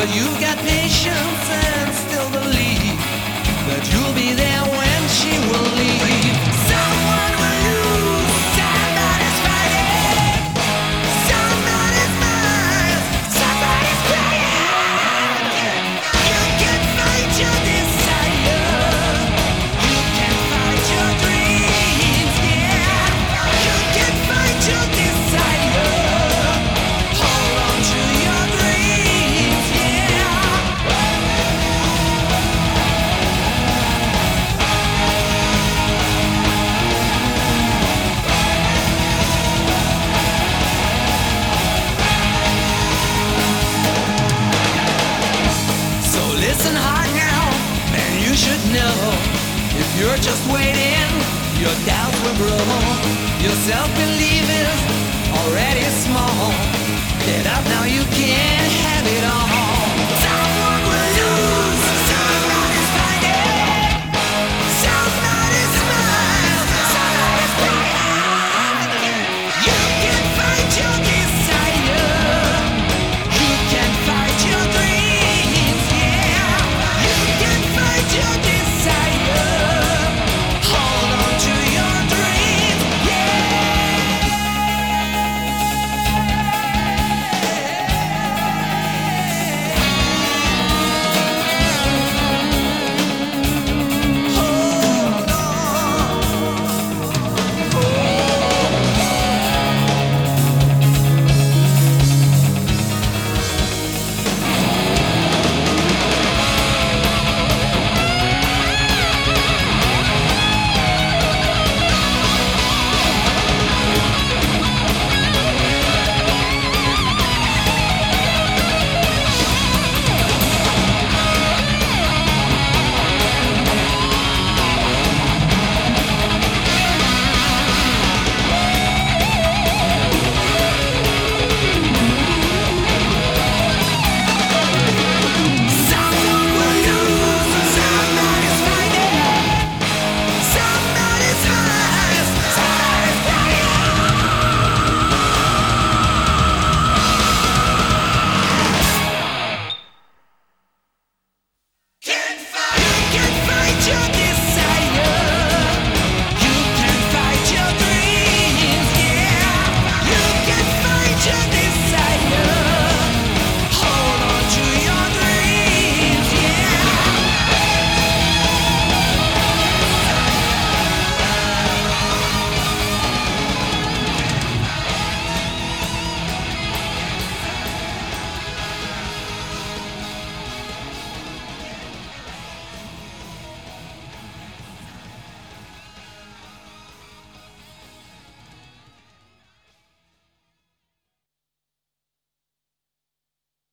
but you've got patience and still believe that you'll be there when she will leave. Someone will lose, somebody's fighting, somebody's mine, somebody's crying. You can fight your desire, you can fight your dreams, yeah. You can fight your desire, hold on to your dreams, yeah. So listen hard now, man, you should know. If you're just waiting, your doubts will grow. Your self-belief